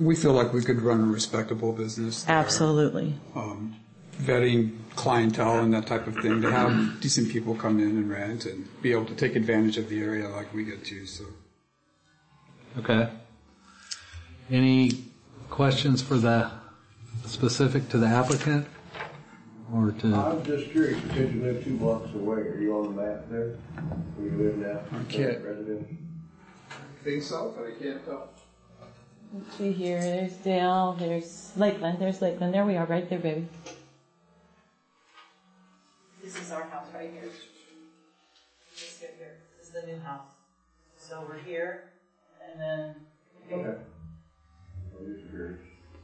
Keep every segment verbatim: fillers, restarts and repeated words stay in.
we feel like we could run a respectable business there. Absolutely. Um, vetting clientele and that type of thing, to have decent people come in and rent and be able to take advantage of the area like we get to. So. Okay. Any questions for the specific to the applicant or to? I'm just curious because you live two blocks away. Are you on the map there? Where you live now? I can't. Residential. I think so, but I can't tell. Let's see here. There's Dale. There's Lakeland. There's Lakeland. There we are, right there, baby. This is our house right here. Let's get here. This is the new house. So we're here, and then. Okay. Okay. I'm just curious.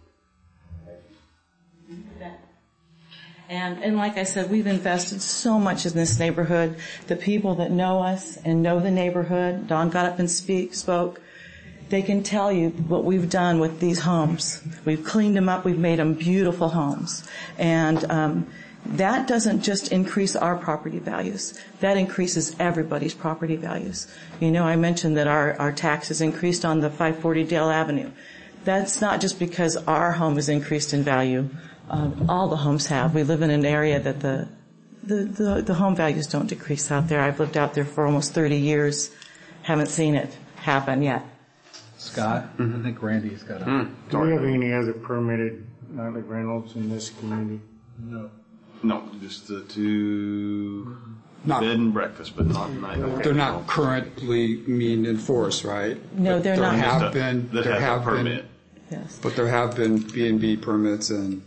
And, and like I said, we've invested so much in this neighborhood. The people that know us and know the neighborhood, Don got up and speak, spoke, they can tell you what we've done with these homes. We've cleaned them up. We've made them beautiful homes. And um, that doesn't just increase our property values. That increases everybody's property values. You know, I mentioned that our, our taxes increased on the five forty Dale Avenue. That's not just because our home has increased in value. Um, all the homes have. We live in an area that the, the the the home values don't decrease out there. I've lived out there for almost thirty years. Haven't seen it happen yet. Scott, mm-hmm. I think Randy's got a... Mm. Do we have any other permitted nightly rentals in this community? No. No, just the two Not, bed and breakfast, but not nightly. they're not currently being enforced, right? No, But they're there not. Have That- been, that there have a have permit. been, Yes. but there have been B and B permits and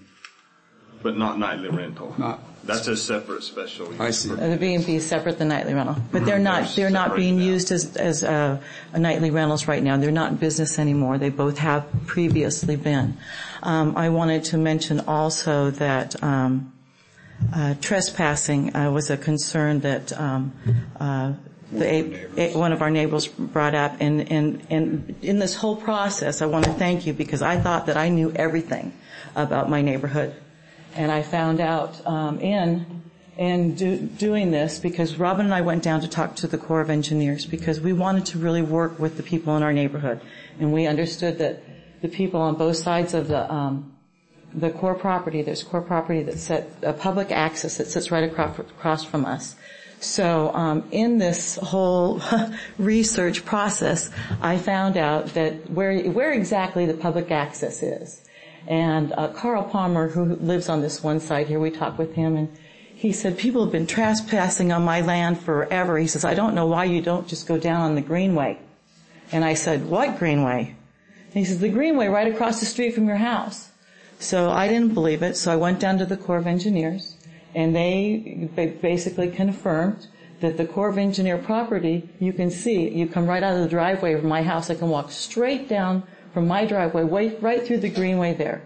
But not nightly rental. not. That's a separate special use. I see. Uh, The B and B is separate than nightly rental, but they're not They're they're not separated being out. used as as uh, a nightly rentals right now. They're not in business anymore. They both have previously been. Um, I wanted to mention also that um, uh, trespassing uh, was a concern that um, uh, the a, a, one of our neighbors brought up, and and and in this whole process, I want to thank you because I thought that I knew everything about my neighborhood. And I found out um, in in do, doing this because Robin and I went down to talk to the Corps of Engineers because we wanted to really work with the people in our neighborhood, and we understood that the people on both sides of the um, the core property, there's core property that's set uh, public access that sits right across, across from us. So um, in this whole research process, I found out that where where exactly the public access is. And uh, Carl Palmer, who lives on this one side here, we talked with him, and he said, people have been trespassing on my land forever. He says, I don't know why you don't just go down on the Greenway. And I said, what Greenway? And he says, the Greenway right across the street from your house. So I didn't believe it, so I went down to the Corps of Engineers, and they basically confirmed that the Corps of Engineer property, you can see, you come right out of the driveway of my house. I can walk straight down from my driveway, way, right through the Greenway there.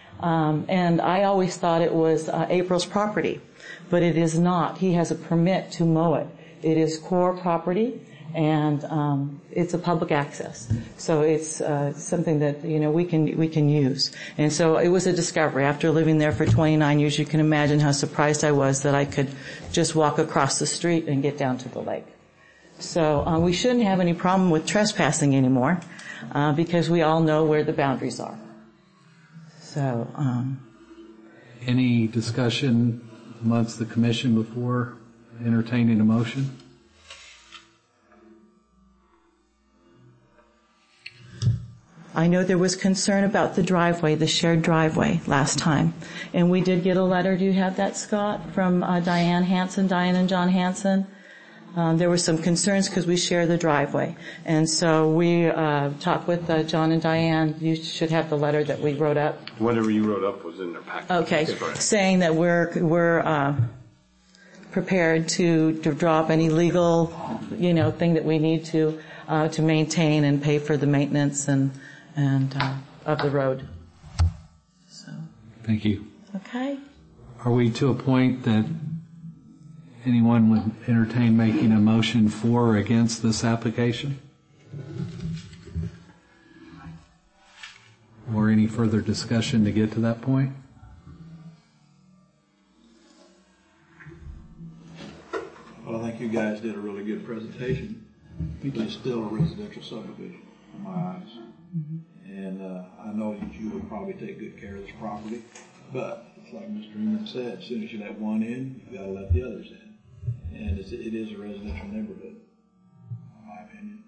Um, and I always thought it was uh, April's property, but it is not. He has a permit to mow it. It is core property, and um, it's a public access. So it's uh, something that you know we can we can use. And so it was a discovery. After living there for twenty-nine years, you can imagine how surprised I was that I could just walk across the street and get down to the lake. So uh, we shouldn't have any problem with trespassing anymore. Uh, because we all know where the boundaries are. So, um, any discussion amongst the commission before entertaining a motion? I know there was concern about the driveway, the shared driveway last time. And we did get a letter, do you have that, Scott, from uh, Diane Hansen, Diane and John Hansen? Um, there were some concerns because we share the driveway. And so we uh, talked with uh, John and Diane. You should have the letter that we wrote up. Whatever you wrote up was in their package. Okay, saying that we're we're uh, prepared to, to drop any legal, you know, thing that we need to uh, to maintain and pay for the maintenance and and uh, of the road. So. Thank you. Okay. Are we to a point that anyone would entertain making a motion for or against this application? Or any further discussion to get to that point? Well, I think you guys did a really good presentation. But it's still a residential subdivision in my eyes. Mm-hmm. And uh, I know that you would probably take good care of this property. But, it's like Mister Ingram said, as soon as you let one in, you gotta let the others in. And it's, it is a residential neighborhood, in my opinion.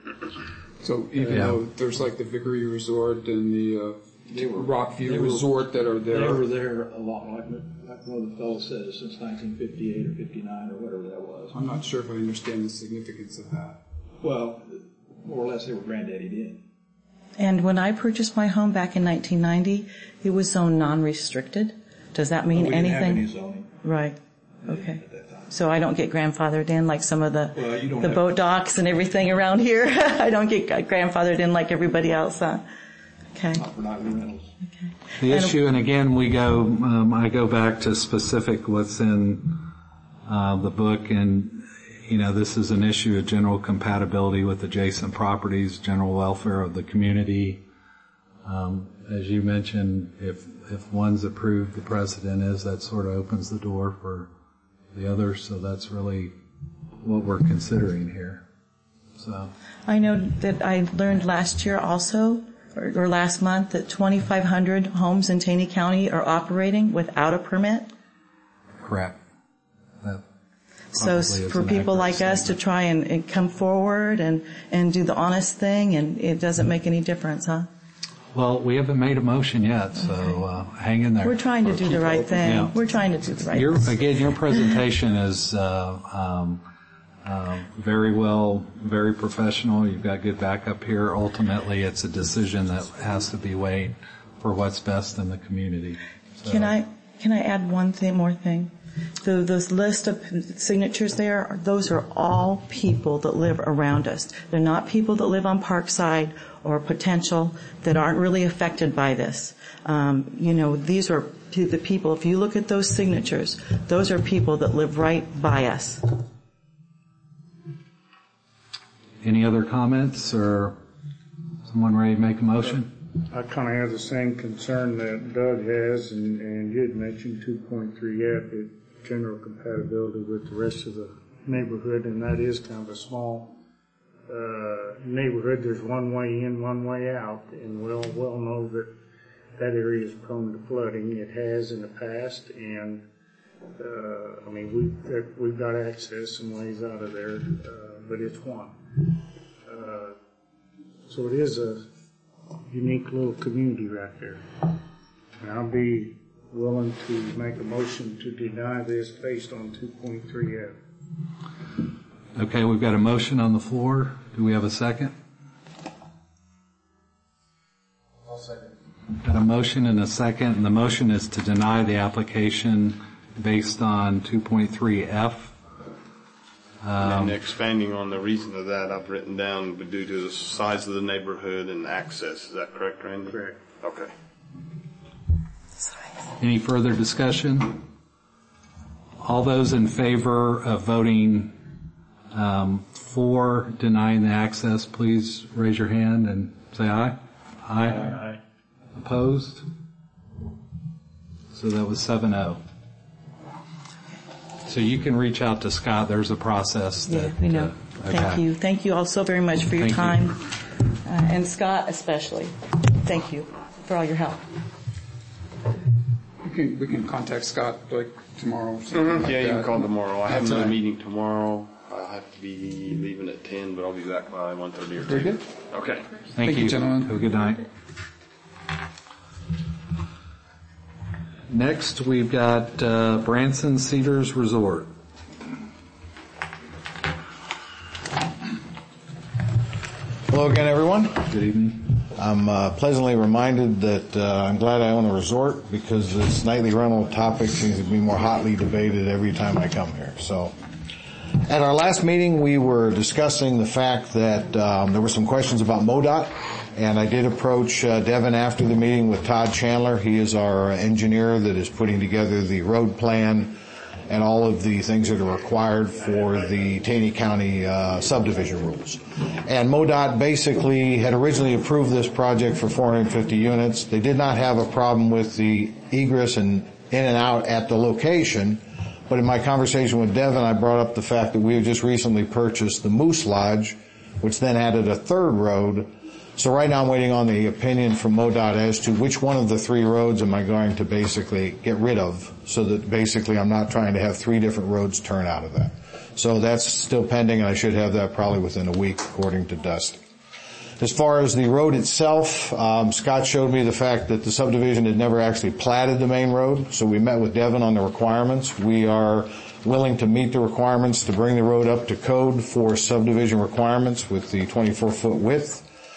So even Yeah. though there's like the Vickery Resort and the uh, They were- Rockview they were- Resort that are They there, were there a lot, like, like one of the fellows said, since nineteen fifty-eight or fifty-nine or whatever that was. I'm not sure if I understand the significance of that. Well, more or less, they were granddaddied in. And when I purchased my home back in nineteen ninety, it was zoned non-restricted. Does that mean We didn't have anything? any zoning Right. Okay. at that time. So I don't get grandfathered in like some of the Well, you don't the have- boat docks and everything around here. I don't get grandfathered in like everybody else. Huh? Okay. Not for nightly rentals. The And- issue, and again, we go, um, I go back to specific what's in uh, the book, and, you know, this is an issue of general compatibility with adjacent properties, general welfare of the community. Um, as you mentioned, if if one's approved, the precedent is that sort of opens the door for the others, so that's really what we're considering here. So, I know that I learned last year also, or, or last month, that twenty-five hundred homes in Taney County are operating without a permit. correct. That So probably s- is for an people accurate like us to statement. try and, and come forward and, and do the honest thing, and it doesn't make any difference, huh? Well, we haven't made a motion yet, so uh, hang in there. We're trying to do the right thing. Yeah. We're trying to do the right Your, thing. again, your presentation is uh, um, uh, very well, very professional. You've got good backup here. Ultimately, it's a decision that has to be weighed for what's best in the community. So, Can I can I add one thing more thing? The those list of signatures there, those are all people that live around us. They're not people that live on Parkside or Potential that aren't really affected by this. Um, you know, these are p- the people. If you look at those signatures, those are people that live right by us. Any other comments, or someone ready to make a motion? I kind of have the same concern that Doug has, and, and you had mentioned two point three F, it, general compatibility with the rest of the neighborhood, and that is kind of a small uh, neighborhood. There's one way in, one way out, and we all well know that that area is prone to flooding. It has in the past, and uh, I mean, we've, we've got access and ways out of there, uh, but it's one. Uh, so it is a unique little community right there. And I'll be willing to make a motion to deny this based on two point three F. Okay, we've got a motion on the floor. Do we have a second? I'll second. Got a motion and a second, and the motion is to deny the application based on two point three F. And expanding on the reason of that, I've written down due to the size of the neighborhood and access. Is that correct, Randy? Correct. Okay. Any further discussion? All those in favor of voting um, for denying the access, please raise your hand and say aye. Aye. Aye. Opposed? So that was seven oh. So you can reach out to Scott. There's a process that... Yeah, we know. uh, Thank okay. you. Thank you all so very much for your Thank you. time. Uh, and Scott especially. Thank you for all your help. We can, we can contact Scott like tomorrow. or something like Yeah, you can that. call tomorrow. I have That's another all right. meeting tomorrow. I'll have to be leaving at ten, but I'll be back by one thirty or two. Very good. Okay. Thank, Thank you, gentlemen. Have a good night. Next, we've got uh, Branson Cedars Resort. Hello again, everyone. Good evening. I'm uh, pleasantly reminded that uh, I'm glad I own a resort because this nightly rental topic seems to be more hotly debated every time I come here. So, at our last meeting, we were discussing the fact that um, there were some questions about MoDOT, and I did approach uh, Devin after the meeting with Todd Chandler. He is our engineer that is putting together the road plan and all of the things that are required for the Taney County uh, subdivision rules. And MoDOT basically had originally approved this project for four hundred fifty units. They did not have a problem with the egress and in and out at the location, but in my conversation with Devin, I brought up the fact that we had just recently purchased the Moose Lodge, which then added a third road So right now I'm waiting on the opinion from MoDOT as to which one of the three roads am I going to basically get rid of, so that basically I'm not trying to have three different roads turn out of that. So that's still pending, and I should have that probably within a week, according to Dusty. As far as the road itself, um, Scott showed me the fact that the subdivision had never actually platted the main road, so we met with Devin on the requirements. We are willing to meet the requirements to bring the road up to code for subdivision requirements with the twenty-four foot width.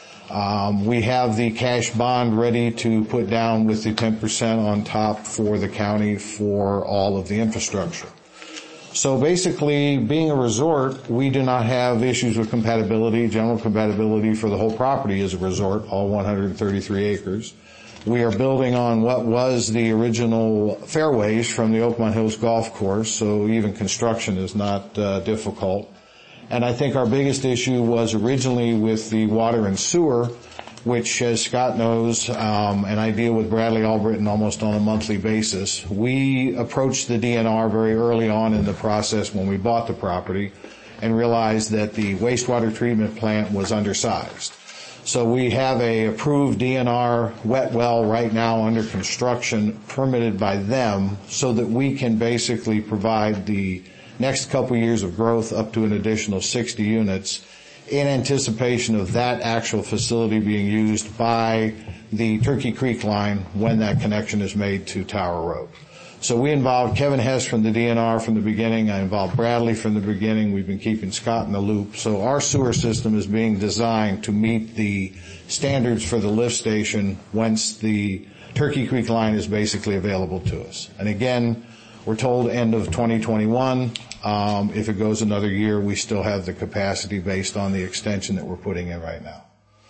Um, we have the cash bond ready to put down with the ten percent on top for the county for all of the infrastructure. So basically, being a resort, we do not have issues with compatibility. General compatibility for the whole property is a resort, all one hundred thirty-three acres. We are building on what was the original fairways from the Oakmont Hills Golf Course, so even construction is not uh, difficult. And I think our biggest issue was originally with the water and sewer, which, as Scott knows, um, and I deal with Bradley Albritton almost on a monthly basis. We approached the D N R very early on in the process when we bought the property and realized that the wastewater treatment plant was undersized. So we have a approved D N R wet well right now under construction, permitted by them, so that we can basically provide the next couple years of growth up to an additional sixty units in anticipation of that actual facility being used by the Turkey Creek line when that connection is made to Tower Road. So we involved Kevin Hess from the D N R from the beginning. I involved Bradley from the beginning. We've been keeping Scott in the loop. So our sewer system is being designed to meet the standards for the lift station once the Turkey Creek line is basically available to us. And again, we're told end of twenty twenty-one. Um, if it goes another year, we still have the capacity based on the extension that we're putting in right now.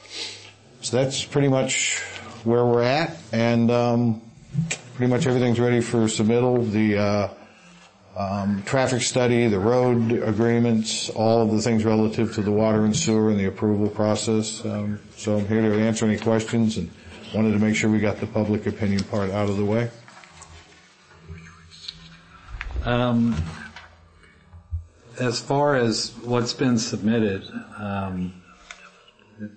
So that's pretty much where we're at, and um, pretty much everything's ready for submittal. The uh, um, traffic study, the road agreements, all of the things relative to the water and sewer and the approval process. Um, so I'm here to answer any questions and wanted to make sure we got the public opinion part out of the way. Um, as far as what's been submitted, um, it,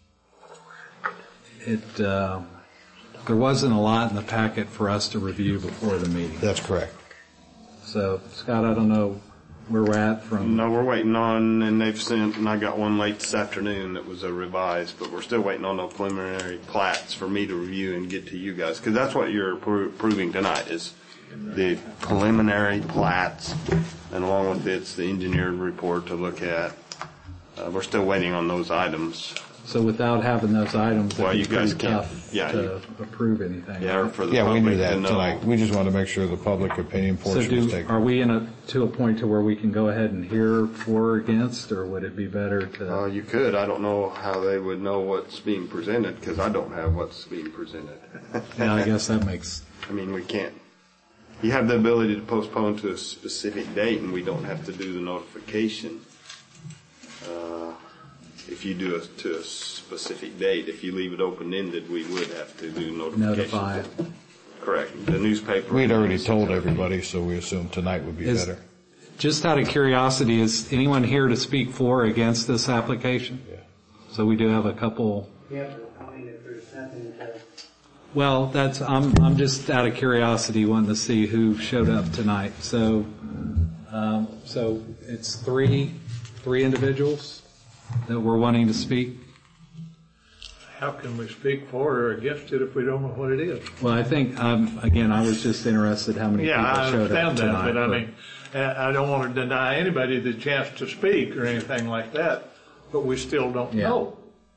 it uh, there wasn't a lot in the packet for us to review before the meeting. That's correct. So, Scott, I don't know where we're at from. No, we're waiting on, and they've sent, and I got one late this afternoon that was a revised, but we're still waiting on the preliminary plats for me to review and get to you guys, because that's what you're appro- approving tonight is the preliminary plats, and along with it's the engineered report to look at. Uh, we're still waiting on those items. So without having those items, well, it'd you be guys pretty can't, tough yeah, to you, approve anything. Yeah, for the yeah, public we knew that to know. tonight. We just wanted to make sure the public opinion portion so do, was taken. are we in a, to a point to where we can go ahead and hear for or against, or would it be better to? Uh, you could. I don't know how they would know what's being presented because I don't have what's being presented. Yeah, I guess that makes. I mean, we can't. You have the ability to postpone to a specific date, and we don't have to do the notification. Uh, if you do it to a specific date, if you leave it open-ended, we would have to do notification. Notify. Correct. The newspaper. We'd already told everybody, so we assumed tonight would be Is, better. Just out of curiosity, is anyone here to speak for or against this application? Yeah. So we do have a couple. Yeah, I mean, if there's nothing to. Well, that's I'm I'm just out of curiosity wanting to see who showed up tonight. So, um, so it's three three individuals that were wanting to speak. How can we speak for or against it if we don't know what it is? Well, I think um, again, I was just interested how many Yeah, I people showed up understand that, tonight. but I mean, I don't want to deny anybody the chance to speak or anything like that, but we still don't Yeah. know.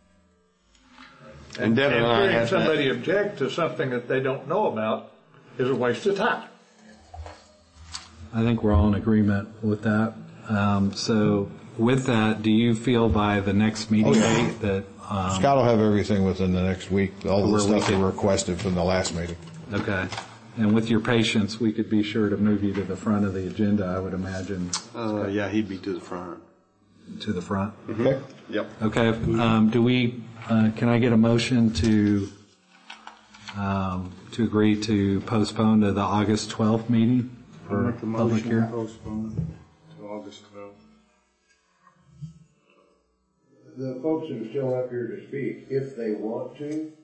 And Devin And and I hearing have somebody that. object to something that they don't know about is a waste of time. I think we're all in agreement with that. Um, so, with that, do you feel by the next meeting Oh, yeah. date that? Um, Scott will have everything within the next week, all Where the we stuff that can- requested from the last meeting. Okay. And with your patience, we could be sure to move you to the front of the agenda, I would imagine, Uh, yeah, he'd be to the front. to the front. Okay? Yep. Okay. Um, do we, uh, can I get a motion to, um, to agree to postpone to the August twelfth meeting for Make a public motion to hearing? postpone to August twelfth. the folks that are still up here to speak, if they want to,